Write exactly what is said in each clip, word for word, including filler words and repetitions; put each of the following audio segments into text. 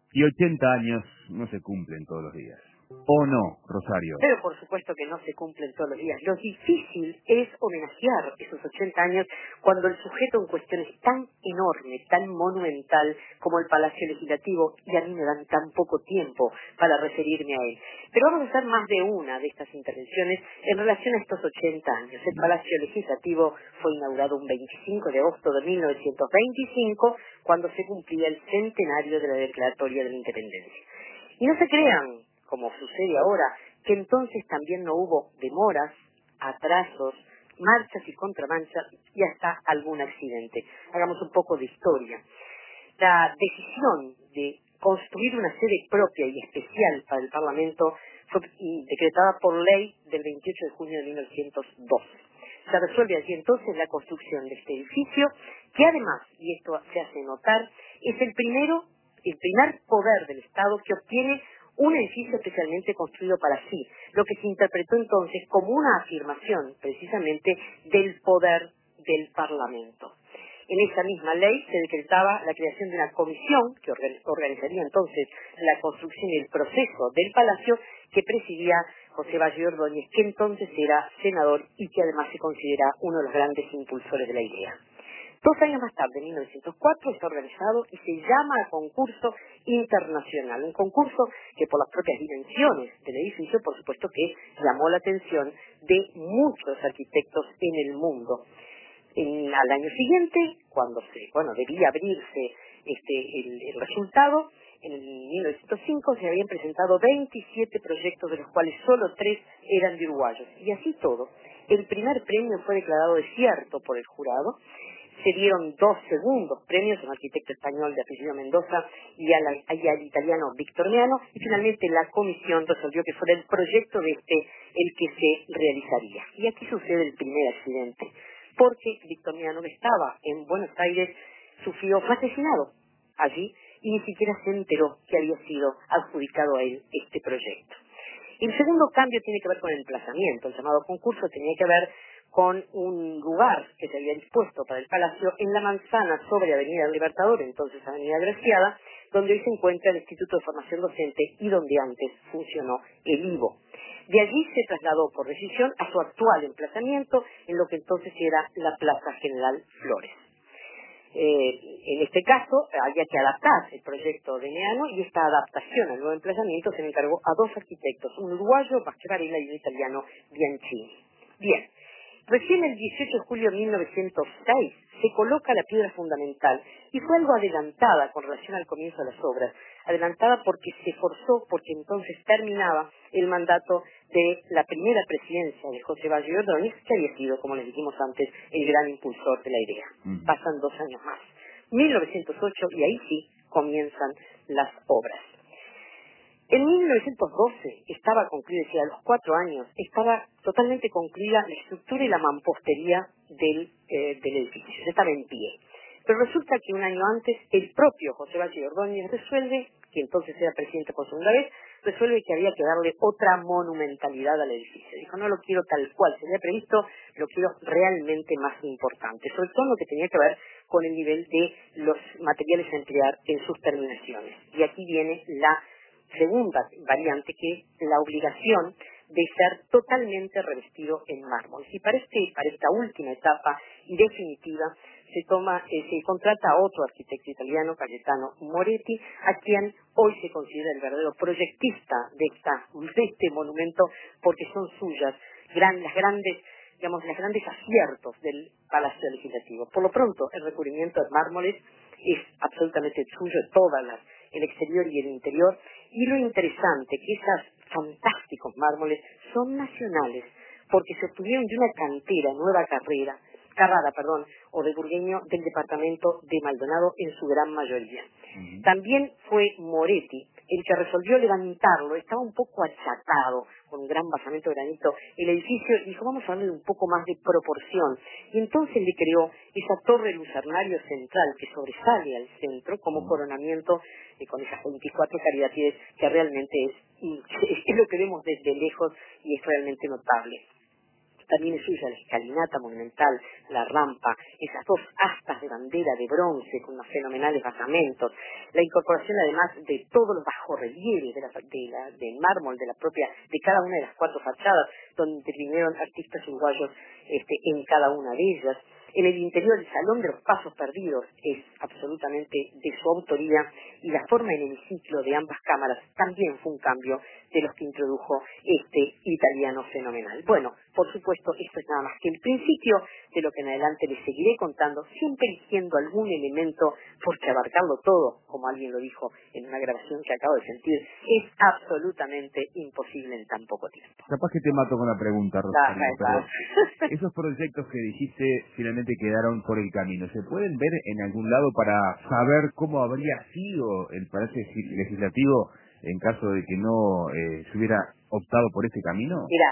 Y ochenta años no se cumplen todos los días. ¿O no, Rosario? Pero por supuesto que no se cumplen todos los días. Lo difícil es homenajear esos ochenta años cuando el sujeto en cuestión es tan enorme, tan monumental como el Palacio Legislativo, y a mí me dan tan poco tiempo para referirme a él. Pero vamos a hacer más de una de estas intervenciones en relación a estos ochenta años. El Palacio Legislativo fue inaugurado un veinticinco de agosto de mil novecientos veinticinco, cuando se cumplía el centenario de la Declaratoria de la Independencia. Y no se crean, como sucede ahora, que entonces también no hubo demoras, atrasos, marchas y contramarchas y hasta algún accidente. Hagamos un poco de historia. La decisión de construir una sede propia y especial para el Parlamento fue decretada por ley del veintiocho de junio de mil novecientos doce. Se resuelve allí entonces la construcción de este edificio, que además, y esto se hace notar, es el primero, el primer poder del Estado que obtiene un edificio especialmente construido para sí, lo que se interpretó entonces como una afirmación precisamente del poder del Parlamento. En esa misma ley se decretaba la creación de una comisión que organizaría entonces la construcción y el proceso del palacio, que presidía José Valle Ordóñez, que entonces era senador y que además se considera uno de los grandes impulsores de la idea. Dos años más tarde, en mil novecientos cuatro, está organizado y se llama a concurso internacional. Un concurso que por las propias dimensiones del edificio, por supuesto que llamó la atención de muchos arquitectos en el mundo. En, al año siguiente, cuando se, bueno, debía abrirse este, el, el resultado, en el mil novecientos cinco se habían presentado veintisiete proyectos, de los cuales solo tres eran de uruguayos. Y así todo, el primer premio fue declarado desierto por el jurado. Se dieron dos segundos premios, un arquitecto español de apellido Mendoza y, a la, y al italiano Victormiano, y finalmente la comisión resolvió que fuera el proyecto de este el que se realizaría. Y aquí sucede el primer accidente, porque Victormiano, que estaba en Buenos Aires, sufrió, fue asesinado allí y ni siquiera se enteró que había sido adjudicado a él este proyecto. El segundo cambio tiene que ver con el emplazamiento. El llamado concurso tenía que ver con un lugar que se había dispuesto para el palacio en la manzana sobre Avenida del Libertador, entonces Avenida Graciada, donde hoy se encuentra el Instituto de Formación Docente y donde antes funcionó el I V O. De allí se trasladó por decisión a su actual emplazamiento en lo que entonces era la Plaza General Flores. Eh, en este caso había que adaptar el proyecto de Meano, y esta adaptación al nuevo emplazamiento se le encargó a dos arquitectos, un uruguayo, Mascherarella, y un italiano, Bianchini. Bien, recién el dieciocho de julio de mil novecientos seis se coloca la piedra fundamental y fue algo adelantada con relación al comienzo de las obras, adelantada porque se forzó, porque entonces terminaba el mandato de la primera presidencia de José Valle Ordóñez, que había sido, como les dijimos antes, el gran impulsor de la idea. Uh-huh. Pasan dos años más, mil novecientos ocho, y ahí sí comienzan las obras. En mil novecientos doce estaba concluida, decía, a los cuatro años, estaba totalmente concluida la estructura y la mampostería del, eh, del edificio, ya estaba en pie. Pero resulta que un año antes, el propio José Valle Ordóñez resuelve, que entonces era presidente por segunda vez, resuelve que había que darle otra monumentalidad al edificio. Dijo, no lo quiero tal cual se había previsto, lo quiero realmente más importante, sobre todo lo que tenía que ver con el nivel de los materiales a emplear en sus terminaciones. Y aquí viene la segunda variante, que es la obligación de ser totalmente revestido en mármol. Y para, este, para esta última etapa y definitiva se toma, eh, se contrata a otro arquitecto italiano, Cayetano Moretti, a quien hoy se considera el verdadero proyectista de, esta, de este monumento, porque son suyas gran, las grandes digamos, los grandes aciertos del Palacio Legislativo. Por lo pronto, el recubrimiento de mármoles es absolutamente suyo, todas las, el exterior y el interior, y lo interesante que esos fantásticos mármoles son nacionales, porque se obtuvieron de una cantera, nueva carrera, Carrara, perdón, o de Burgueño, del departamento de Maldonado en su gran mayoría. Uh-huh. También fue Moretti el que resolvió levantarlo, estaba un poco achatado, con un gran basamento de granito, el edificio, y dijo, vamos a darle un poco más de proporción. Y entonces le creó esa torre lucernario central que sobresale al centro como coronamiento, eh, con esas veinticuatro caridades, que realmente es, es lo que vemos desde lejos y es realmente notable. También es suya la escalinata monumental, la rampa, esas dos astas de bandera de bronce con unos fenomenales basamentos, la incorporación además de todos los bajorrelieves de la, de la, del mármol de la propia, de cada una de las cuatro fachadas, donde intervinieron artistas uruguayos este, en cada una de ellas. En el interior, el Salón de los Pasos Perdidos es absolutamente de su autoría y la forma en hemiciclo de ambas cámaras también fue un cambio de los que introdujo este italiano fenomenal. Bueno, por supuesto, esto es nada más que el principio de lo que en adelante les seguiré contando, siempre eligiendo algún elemento, porque abarcarlo todo, como alguien lo dijo en una grabación que acabo de sentir, es absolutamente imposible en tan poco tiempo. Capaz que te mato con la pregunta, Rosario, Ah, pero esos proyectos que dijiste finalmente quedaron por el camino. ¿Se pueden ver en algún lado para saber cómo habría sido el Palacio Legislativo en caso de que no eh, se hubiera optado por este camino? Mira,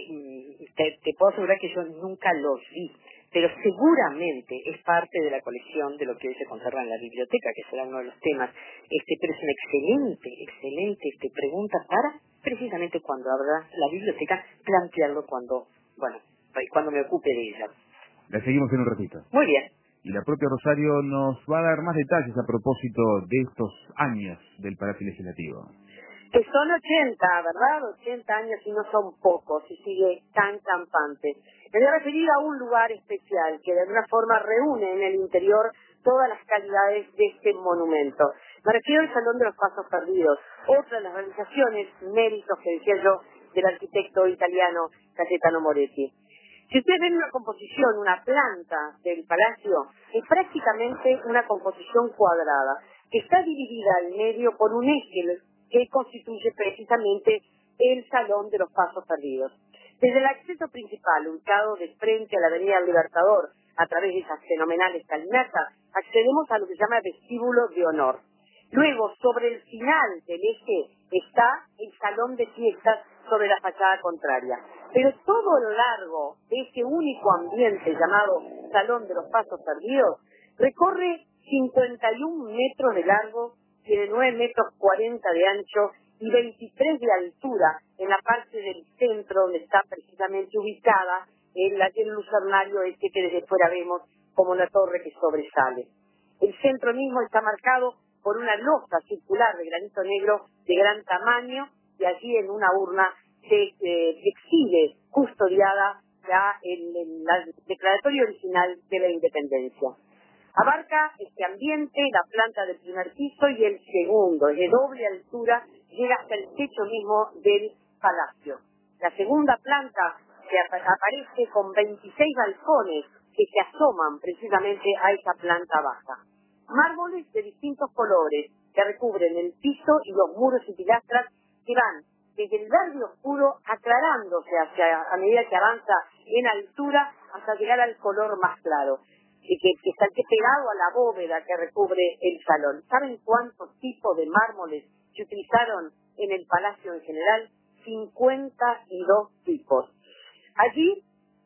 eh, te, te puedo asegurar que yo nunca los vi, pero seguramente es parte de la colección de lo que hoy se conserva en la biblioteca, que será uno de los temas. Este, pero es una excelente, excelente este, pregunta para, precisamente cuando abra la biblioteca, plantearlo cuando, bueno, cuando me ocupe de ella. La seguimos en un ratito. Muy bien. Y la propia Rosario nos va a dar más detalles a propósito de estos años del Palacio Legislativo. Que son ochenta, ¿verdad? ochenta años y no son pocos, y sigue tan campante. Me voy a referir a un lugar especial que de alguna forma reúne en el interior todas las calidades de este monumento. Me refiero al Salón de los Pasos Perdidos, otra de las realizaciones, méritos que decía yo, del arquitecto italiano Cayetano Moretti. Si ustedes ven una composición, una planta del palacio, es prácticamente una composición cuadrada, que está dividida al medio por un eje que constituye precisamente el Salón de los Pasos Perdidos. Desde el acceso principal, ubicado de frente a la Avenida Libertador, a través de esa fenomenal escalinata, accedemos a lo que se llama vestíbulo de honor. Luego, sobre el final del eje, está el salón de fiestas sobre la fachada contraria. Pero todo lo largo de ese único ambiente llamado Salón de los Pasos Perdidos, recorre cincuenta y un metros de largo, tiene nueve metros cuarenta de ancho y veintitrés de altura en la parte del centro donde está precisamente ubicada el, el lucernario este que desde fuera vemos como la torre que sobresale. El centro mismo está marcado por una losa circular de granito negro de gran tamaño y allí en una urna se eh, exhibe custodiada ya el, el, la declaratoria original de la independencia. Abarca este ambiente, la planta del primer piso y el segundo, es de doble altura, llega hasta el techo mismo del palacio. La segunda planta que ap aparece con veintiséis balcones que se asoman precisamente a esa planta baja. Mármoles de distintos colores que recubren el piso y los muros y pilastras que van desde el verde oscuro aclarándose hacia, a medida que avanza en altura hasta llegar al color más claro. Que, que está pegado a la bóveda que recubre el salón. ¿Saben cuántos tipos de mármoles se utilizaron en el palacio en general? cincuenta y dos tipos. Allí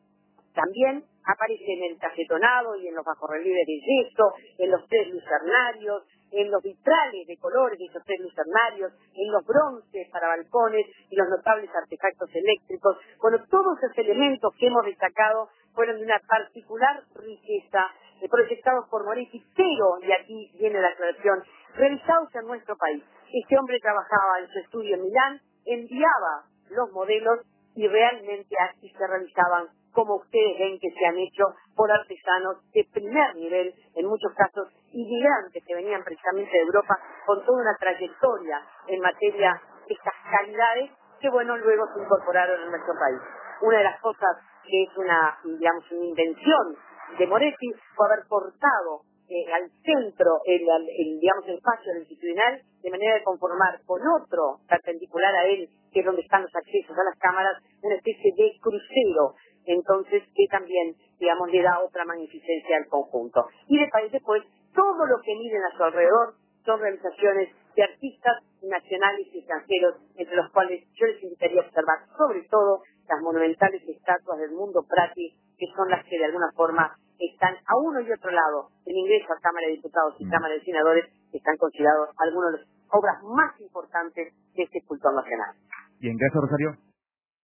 también aparecen el cafetonado y en los bajorrelieves de yeso, en los tres lucernarios, en los vitrales de colores de esos tres lucernarios, en los bronces para balcones y los notables artefactos eléctricos. Bueno, todos esos elementos que hemos destacado fueron de una particular riqueza, eh, proyectados por Moretti, pero, y aquí viene la aclaración, realizados en nuestro país. Este hombre trabajaba en su estudio en Milán, enviaba los modelos y realmente aquí se realizaban, como ustedes ven que se han hecho por artesanos de primer nivel, en muchos casos inmigrantes que venían precisamente de Europa con toda una trayectoria en materia de estas calidades que, bueno, luego se incorporaron en nuestro país. Una de las cosas que es una, digamos, una invención de Moretti fue haber cortado eh, al centro el, el, el, digamos, el espacio longitudinal de manera de conformar con otro perpendicular a él, que es donde están los accesos a las cámaras, una especie de crucero, entonces que también, digamos, le da otra magnificencia al conjunto. Y después, después todo lo que miren a su alrededor son realizaciones de artistas nacionales y extranjeros, entre los cuales yo les invitaría a observar sobre todo las monumentales estatuas del Mundo Prati, que son las que de alguna forma están a uno y otro lado del ingreso a Cámara de Diputados y Cámara de Senadores, que están considerados algunas de las obras más importantes de este escultor nacional. Bien, gracias, Rosario.